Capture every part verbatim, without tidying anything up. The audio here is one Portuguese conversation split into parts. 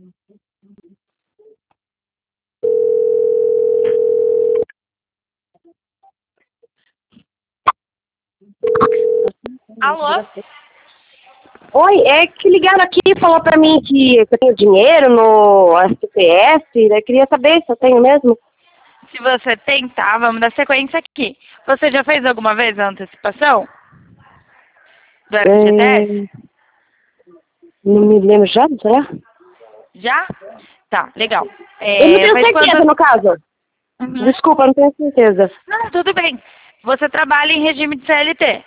Alô? Oi, é que ligaram aqui e falou pra mim que eu tenho dinheiro no S P S, né? Queria saber se eu tenho mesmo. Se você tentar, vamos dar sequência aqui. Você já fez alguma vez a antecipação do F G T S? É, não me lembro já, será? Já? Tá, legal. Eu não É, tenho faz certeza, quanto... no caso. Uhum. Desculpa, eu não tenho certeza. Não, tudo bem. Você trabalha em regime de C L T?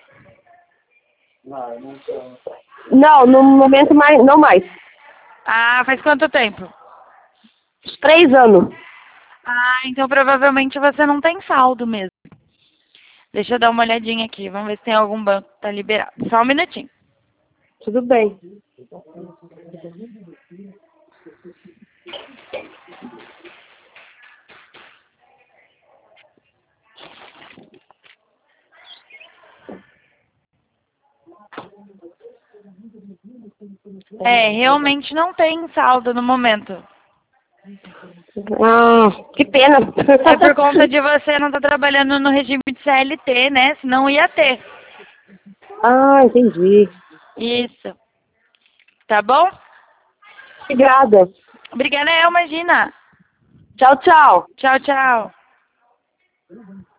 Não, no momento mais, não mais. Ah, faz quanto tempo? Uns três anos. Ah, então provavelmente você não tem saldo mesmo. Deixa eu dar uma olhadinha aqui. Vamos ver se tem algum banco que tá liberado. Só um minutinho. Tudo bem. É, realmente não tem saldo no momento. Ah, que pena. É por conta de você não estar trabalhando no regime de C L T, né? Senão ia ter. Ah, entendi. Isso. Tá bom? Obrigada. Obrigada, eu, imagina. Tchau, tchau. Tchau, tchau.